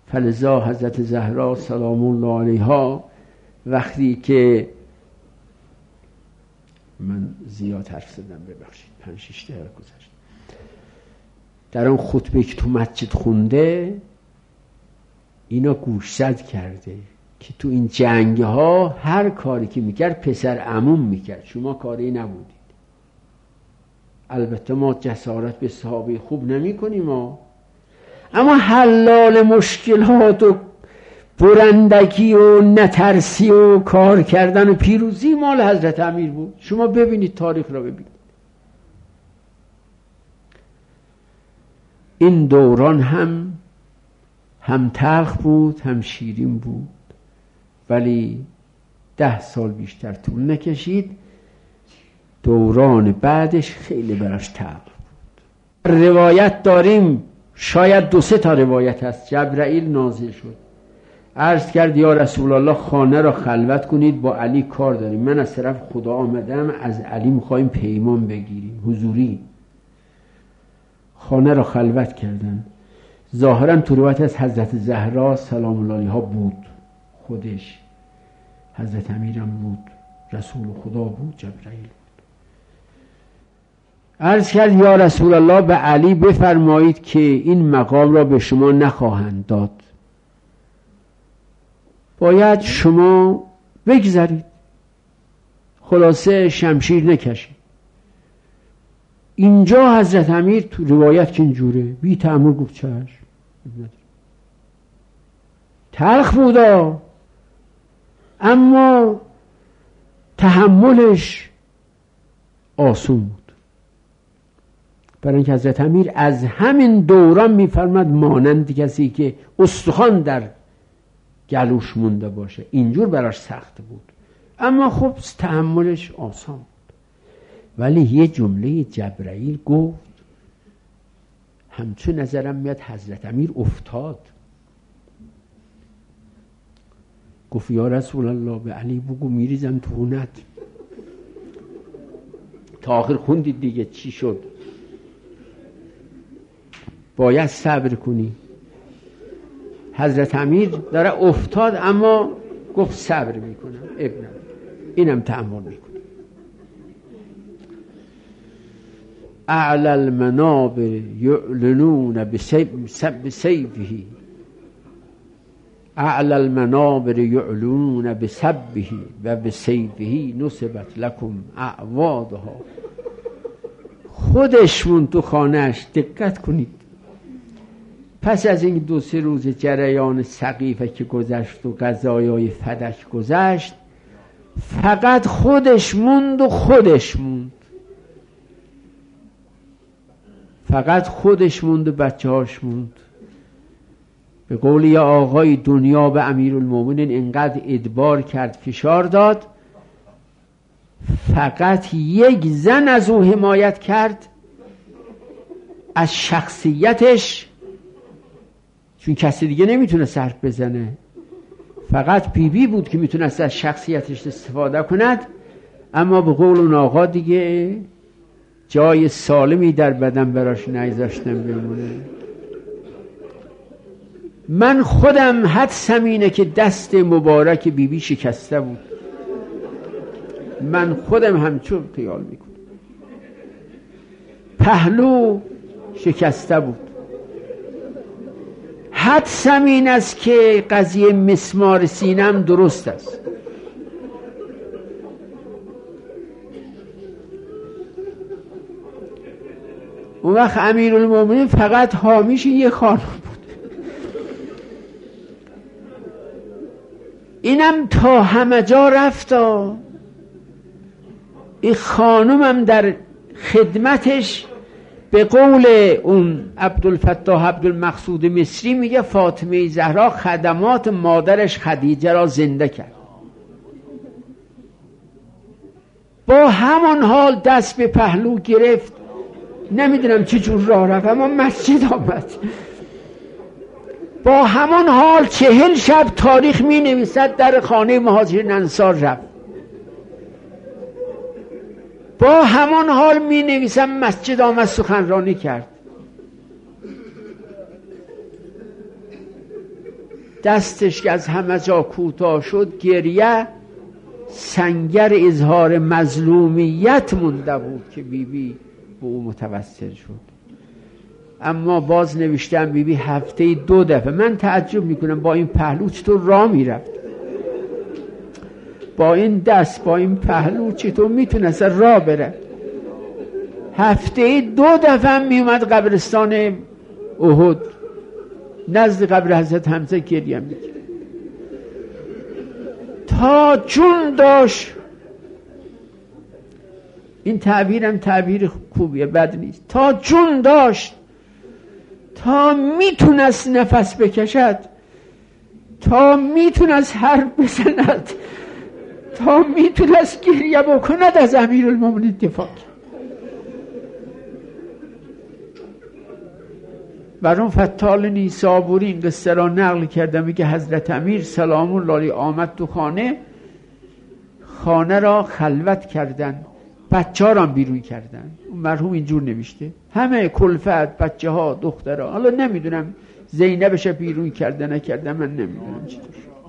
فلذا حضرت زهرا سلام الله علیها وقتی که من زیاد حرف زدم ببخشید 5-6 دقیقه گذشت، در اون خطبه که تو مسجد خونده اینا گوشزد کرده که تو این جنگ ها هر کاری که میکرد پسر عموم میکرد، شما کاری نبودید. البته ما جسارت به صحابه خوب نمی کنیم اما حلال مشکلات و برندگی و نترسی و کار کردن و پیروزی مال حضرت امیر بود. شما ببینید تاریخ را ببینید. این دوران هم تلخ بود هم شیرین بود، ولی 10 سال بیشتر طول نکشید. دوران بعدش خیلی براش تلخ بود. روایت داریم، شاید 2-3 تا روایت هست. جبرائیل نازل شد، عرض کرد یا رسول الله خانه را خلوت کنید، با علی کار داریم. من از طرف خدا آمدم، از علی میخوایم پیمان بگیریم حضوری. خانه را خلوت کردن. ظاهرا تو روایت از حضرت زهرا سلام الله علیها بود، خودش حضرت امیرم بود، رسول خدا بود، جبرائیل بود. عرض کرد یا رسول الله به علی بفرمایید که این مقام را به شما نخواهند داد، باید شما بگذارید، خلاصه شمشیر نکشید. اینجا حضرت امیر تو روایت که اینجوره بی تأمل گفت چشم. تلخ بودا اما تحملش آسون بود، برای اینکه حضرت امیر از همین دوران میفرماد مانند کسی که استخوان در گلوش مونده باشه، اینجور براش سخت بود اما خب تحملش آسان بود. ولی یه جمله جبرائیل گفت همچون نظرم میاد حضرت امیر افتاد، گفت یا رسول الله به علی بگو میریزم تو خونت. تا آخر خوندید دیگه چی شد. باید صبر کنی. حضرت امیر داره افتاد اما گفت صبر میکنم، ابنم اینم تحمل میکنم. اعلی المنابر یعلنون بسیفه، اعلی المنابر یعلنون بسبه و بسیفه نصبت لکم اعوادها. خودشون تو خانهش، دقت کنید، پس از این 2-3 روز جریان سقیفه که گذشت و قضایای فدک گذشت، فقط خودش موند و خودش موند، فقط خودش موند و بچه هاش موند. به قول یا آقای دنیا به امیرالمومنین اینقدر ادبار کرد، فشار داد، فقط یک زن از او حمایت کرد، از شخصیتش، چون کسی دیگه نمیتونه حرف بزنه، فقط بیبی بود که میتونست از شخصیتش استفاده کند. اما به قول اون آقا دیگه جای سالمی در بدن براش نگذاشتم بمونه. من خودم حدسم اینه که دست مبارک بیبی شکسته بود، من خودم همچون خیال میکنم، پهلو شکسته بود. حدسم این است که قضیه مسمار سینم درست است. اون وقت امیرالمومنین فقط حامیش یه خانم بود، اینم تا همه جا رفت. این خانمم در خدمتش، به قول اون عبدالفتاح عبدالمقصود مصری میگه فاطمه زهرا خدمات مادرش خدیجه را زنده کرد. با همان حال دست به پهلو گرفت، نمیدونم چه جور راه رفت اما مسجد آمد. با همان حال 40 شب تاریخ می نویسد در خانه مهاجرین انصار رفت. با همان حال می نویسم مسجد آمد سخنرانی کرد. دستش که از همه جا کوتاه شد، گریه سنگر اظهار مظلومیت مونده بود که بیبی به او متوسل شد. اما باز نوشتم بیبی هفته 2 دفعه، من تعجب میکنم با این پهلو چطور راه میرفت، با این دست با این پهلو چطور میتونست راه بره. هفته 2 دفعه میومد قبرستان احد نزد قبر حضرت حمزه گریه میکرد تا جون داشت. این تعبیرم تعبیر خوبیه، بد نیست. تا جون داشت، تا میتونست نفس بکشد، تا میتونست حرف بزند، تا میتونست گریه بکند، از امیرالمومنین دفاع کرد. برام فتال نیسابوری این قصه را نقل کرده، میگه حضرت امیر سلام الله علیه آمد تو خانه را خلوت کردن، بچه ها را بیرون کردن. مرحوم اینجور نوشته، همه کلفت، بچه ها، دخترها. حالا نمیدونم زینبش بیرون کرده نکرده، من نمیدونم چطور.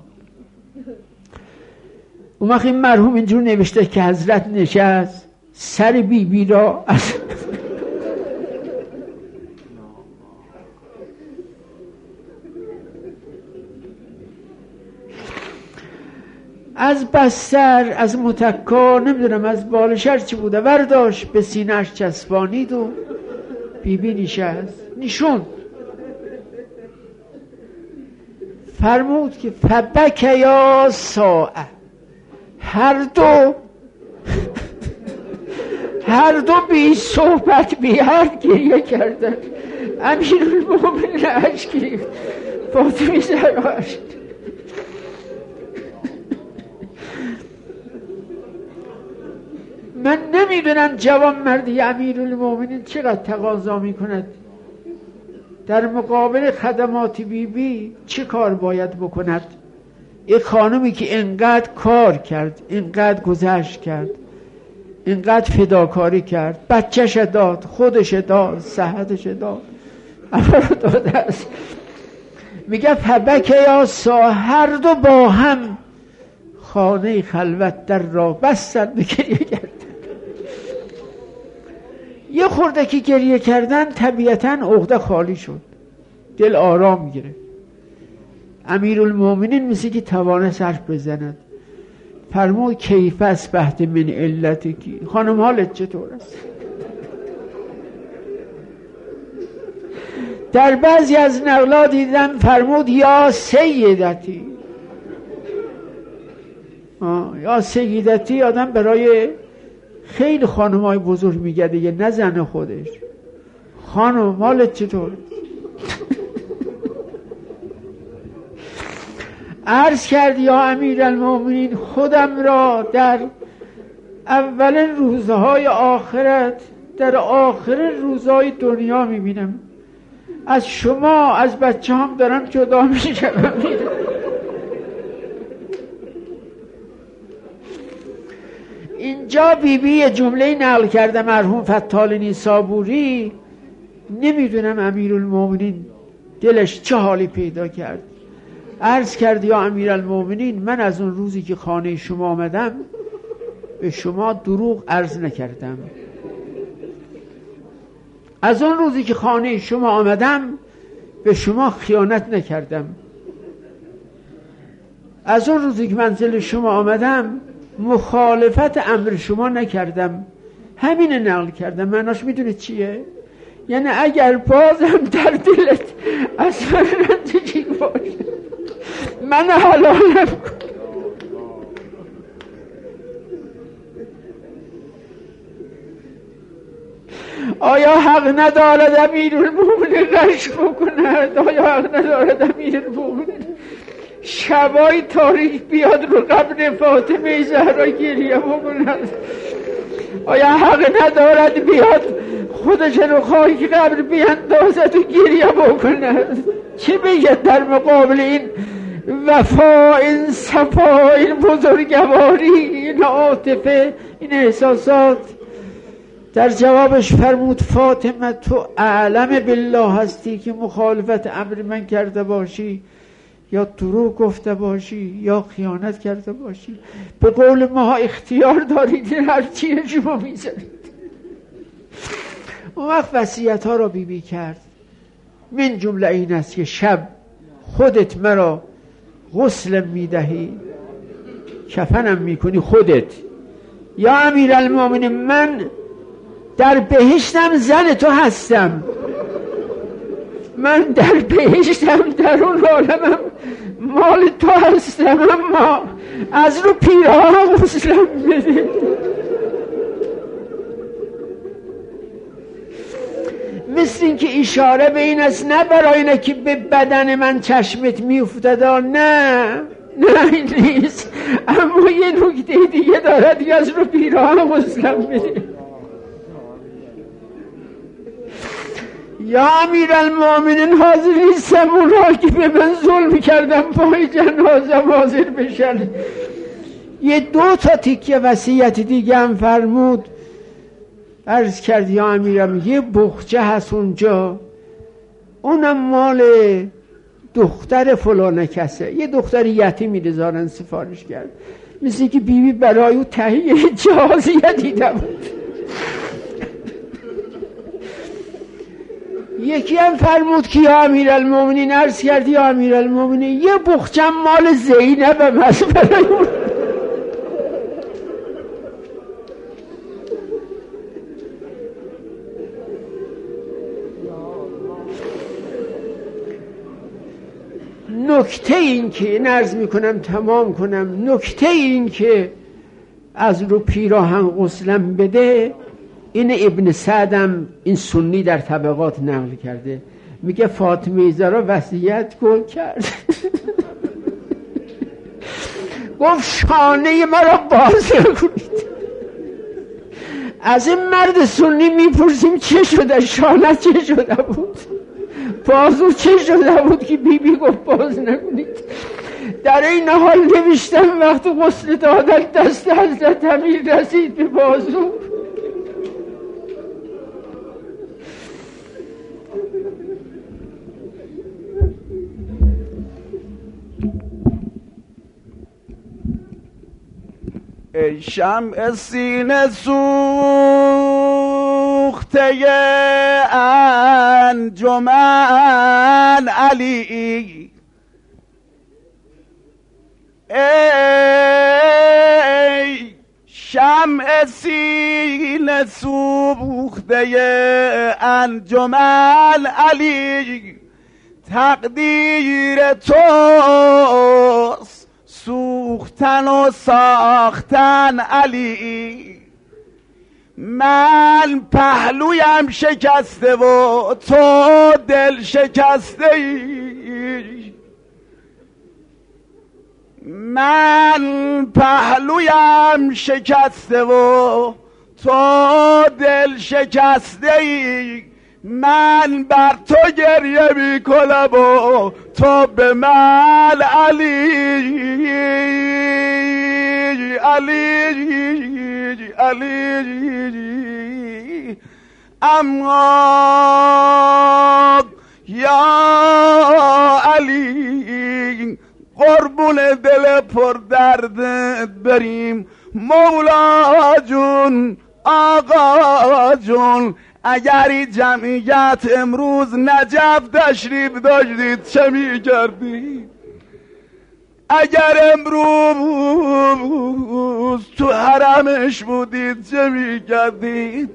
اون وقت این مرحوم اینجور نوشته که حضرت نشست سر بیبی را از بستر، از متکا، نمیدونم از بالشر چی بوده، ورداشت به سینه‌اش چسبانید و بیبی نشست. نشون فرمود که فبک یا ساعه، هر دو بی صحبت بی حرف گریه کردن. امیرالمومنین اشک ریخت، فاطمه زهرا اشک. من نمیدونم جوان مردی امیرالمومنین چقدر تقاضا میکند، در مقابل خدمات بیبی چه کار باید بکند. این خانمی که اینقدر کار کرد، اینقدر گذشت کرد، اینقدر فداکاری کرد، بچه‌ش داد، خودش داد، صحتش داد، اما رو داده است. میگه فبک یا سا، هر دو با هم خانه خلوت در را بستند به گریه کردن. یه خورده که گریه کردن طبیعتاً عقده خالی شد، دل آرام گرفت. امیرالمومنین مثل که توانست حرف بزند. فرمود کیف اصبحت من علتکی، خانم حالت چطور است؟ در بعضی از نقلات دیدم فرمود یا سیدتی. یا سیدتی آدم برای خیلی خانمای بزرگ میگه دیگه، نه زن خودش. خانم حالت چطور؟ عرض کرد یا امیرالمومنین، خودم را در اولین روزهای آخرت، در آخر روزهای دنیا میبینم. از شما، از بچه هم دارم جدا میشم. اینجا بیبی جمله نقل کرده مرحوم فتال نیسابوری، نمیدونم امیرالمومنین دلش چه حالی پیدا کرد. عرض کرد یا امیرالمومنین، من از اون روزی که خانه شما آمدم به شما دروغ عرض نکردم. از اون روزی که خانه شما آمدم به شما خیانت نکردم. از اون روزی که منزل شما آمدم مخالفت امر شما نکردم. همین نقل کردم. معناش میدونی چیه؟ یعنی اگر بازم در دلت از من رنجشی باشه، من حلالم کن. آیا حق ندارد امیرالمومنین رشک بکند؟ آیا حق ندارد امیرالمومنین شبای تاریک بیاد رو قبر فاطمه زهرا گریه بکند؟ آیا حق ندارد بیاد خودش رو خاک قبر بیندازد و گریه بکند؟ چه بگید در مقابل این وفا، این صفا، این بزرگواری، این عاطفه، این احساسات؟ در جوابش فرمود فاطمه تو اعلم بالله هستی که مخالفت امر من کرده باشی یا دروغ گفته باشی یا خیانت کرده باشی، به قول ما اختیار دارید هر چیه شما میذارید. اون وقت وصیت ها را بی کرد. من جمله این است که شب خودت مرا غسل میدهی، کفنم میکنی خودت. یا امیرالمومنین من در بهشتم زن تو هستم، من در بهشتم در اون عالمم مال تو هستم، اما از رو پیراهن غسلم بده. مثل این که اشاره به این است نه برای اینه که به بدن من چشمت میافتد، نه این نیست، اما یه نکته دیگه دارد که از رو پیراهن غسلم بده. یا امیرالمومنین حاضر نیستم اون را که به من ظلم کردم پای جنازم حاضر بشن. یه 2 تا تیکه وصیت دیگه هم فرمود. عرض کرد یا امیرم یه بخچه هست اونجا، اونم مال دختر فلانه کسه، یه دختر یتیمی دزارن سفارش کرد، مثل که بیبی برای او تهیه جهازیه دیده بود. یکی هم فرمود که یا امیرالمومنین، عرض کرد یا امیرالمومنین یه بخچه مال زینبم هست برای اون. نکته این که این عرض میکنم تمام کنم، نکته این که از رو پیراهن غسلم بده، این ابن سعدم این سنی در طبقات نقل کرده، میگه فاطمه زهرا وصیت گل کرد گفت شانه مرا باز کنید. از این مرد سنی میپرسیم چه شده، شانه چه شده بود، بازو چه شده بود که بیبی گفت باز نکنید. در این حال نوشتم وقت غسل دادن دست حضرت امیر رسید به بازو، ای شمع سینه سوخته انجمن علی، ای شمع سینه سوخته انجمن علی، تقدیر توست سوختن و ساختن علی، من پهلویم شکسته و تو دل شکسته ای، من پهلویم شکسته و تو دل شکسته ای، من بر تو گریه می کنم و تو به من علی علی علی، اما یا علی قربون دل پر دردت بریم، مولا جون آقا جون، اگر جمعیت امروز نجف تشریف داشتید چه می کردید؟ اگر امروز تو حرمش بودید چه می کردید؟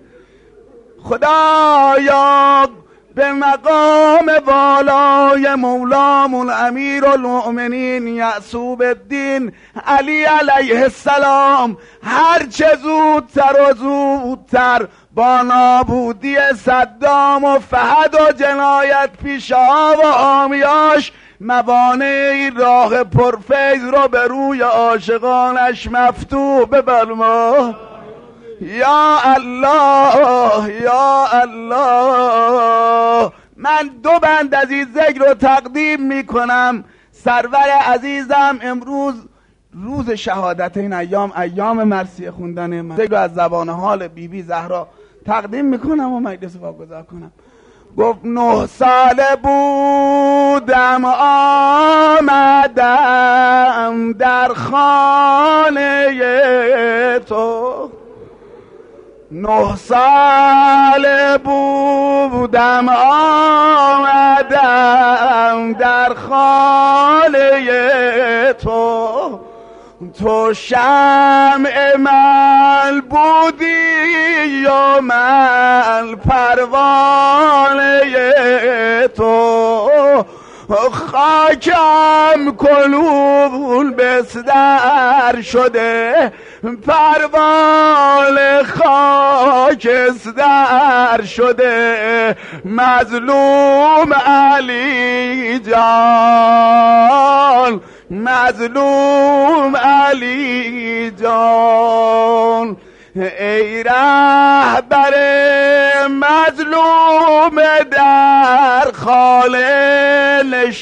خدایا به مقام والای مولامون امیرالمؤمنین یعصوب الدین علی علیه السلام هر چه زودتر و زودتر با نابودی صدام و فحد و جنایت پیشا و حامیاش موانع راه پرفیض رو به روی عاشقانش مفتوح بفرما. یا الله یا الله. من 2 بند از این ذکر رو تقدیم میکنم. سرور عزیزم امروز روز شهادت این ایام مرثیه خوندن من ذکر از زبان حال بیبی زهرا تقدیم میکنم و مجلس واگذار کنم. گفت 9 ساله بودم آمدم در خانه تو 9 ساله بودم آمدم در خانه تو تو شمع من بودی و من پروانه تو خاکم کلول بستر شده پروانه خاکستر شده مظلوم علی جان مظلوم علی جان ای رهبر مظلوم در خانه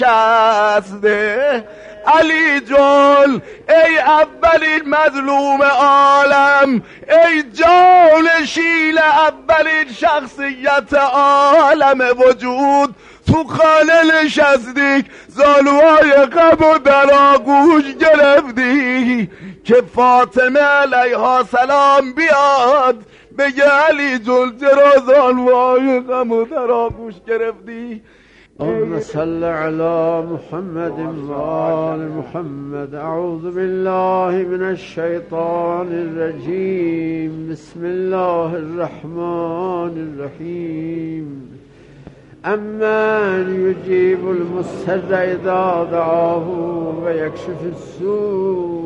نشسته علی جان ای اولین مظلوم عالم ای جانشین اولین شخصیت عالم وجود تو خانه نشستی زانوهای غم و در آغوش گرفتی که فاطمه علیها السلام بیاد بگه علی جان چرا زانوهای غم و در آغوش گرفتی اللهم صل على محمد وآل محمد اعوذ بالله من الشیطان الرجیم بسم الله الرحمن الرحیم امن یجیب المضطر اذا دعاه و یکشف السوء